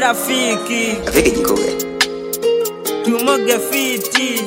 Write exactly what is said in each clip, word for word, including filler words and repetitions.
rafiki Rafiki jikoge tumoge fiti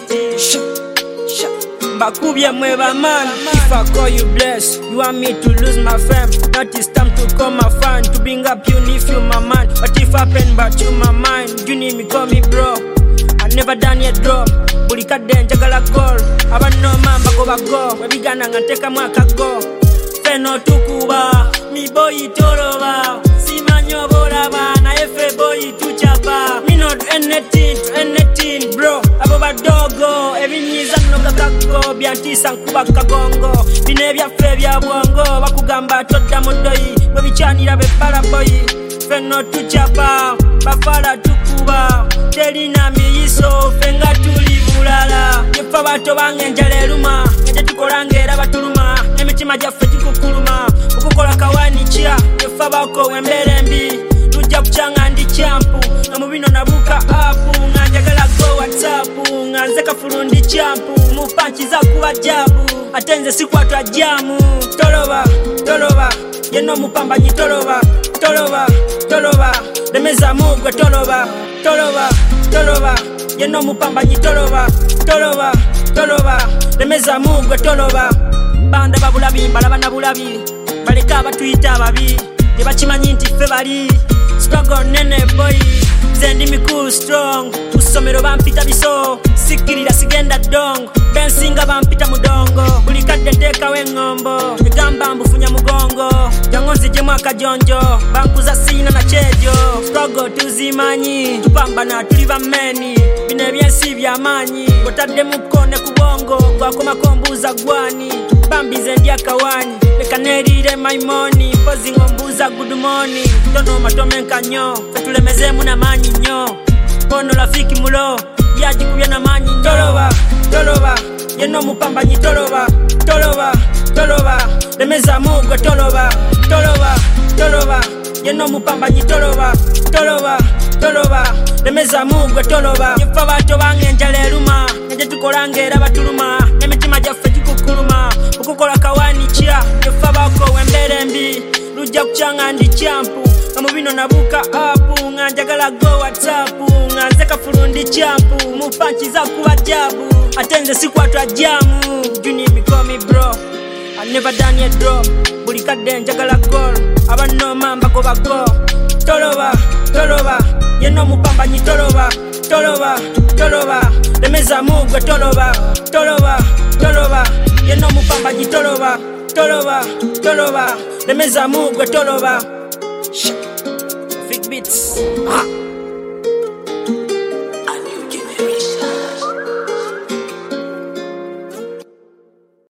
Bakubia mweba man. If I call you bless, you want me to lose my fam. Not it's time to call my fan. To bring up you if you my man. What if happen but you my mind? You need me call me bro. I never done yet drop. Bulika den jagala goal. Aba no man bako bago. We bigana nganteka mwaka go. Feno tukuba. Mi boy toroba. Simanyo boraba. Na efe boy tuchapa. Me not anything to anything bro. Abo badogo. Ebinyiza noga kako. Biantisa nkuba kagongo. Bine byafe bya bwongo. Bakugamba toda mudoyi. We bichanira be paraboy. Feno tuchapa. Bafala tukuba. Telina miyiso. Fenga tulibulala. Yefa bato bangenjale luma. Nje tukolangera batuluma. Nemitima jaffe tukukuluma. Okukola kawani chia. Yefa bako wembere mbi. Lujja kuchanga ndi champu. Na mubino nabuka apu. Nganjagala go whatsapp. Nganzeka furundi champu. Mupanchi za kuwa jabu. Atenze siku atwa jamu. Toloba, toloba. Yeno mupambanyi toloba. Toloba, toloba. Lemeza mugwe toloba. Toloba, toloba. Yeno mupambanyi toloba. Toloba, toloba. Lemeza mugwe toloba. Banda babulabi, balabana bulabi. Baleka batuyita ababi. Tebakimanyi nti ffe bali. Struggle nene boy. Zendi mi cool strong. Usomero bampita biso. Sikirira sigenda dong. Bensinga bampita mudongo. Buli kadde teka wengombo. Negamba mbufunya mugongo. Jangonzi je mwaka jonjo. Bankuza sina na chejo. Struggle tuzimanyi. Tupambana tuli bameni. Bine byensi byamanyi. Gotadde mukone kubongo. Gwakoma kombuza gwani. Bambize ndi akawani. Leka nerire my money. Pozi ngombuza good morning. Tono matome nkanyo. Fetulemeze muna manyi nyo. Pono rafiki mulo. Yaji kubya na manyi nyo. Toloba, toloba. Yeno mupambanyi toloba. Toloba, toloba. Lemeza mugwe toloba. Toloba, toloba. Yeno mupambanyi toloba. Toloba, toloba. Lemeza mugwe toloba. Yefa bato bangenjale luma. Nje tukolangera batuluma. Nemitima jaffe tukukuluma. Okukola kawani chia. Yefa bako wembere mbi. Lujja kuchanga ndi champu. Namubino nabuka apu. Nganjagala go whatsapp. Nganzeka furundi champu. Mupanchi za kuwa jabu. Atenze siku atwa jamu. You need me call me bro. I never done yet drop. Bulika den jagala goal. Aba no man bako bago. Toloba, toloba. Yeno mupambanyi toloba. Toloba, toloba. Lemeza mugwe toloba. Toloba, toloba. Yeno mupambanyi toloba. Toloba, toloba. Lemeza mugwe toloba. Fake beats. Ah.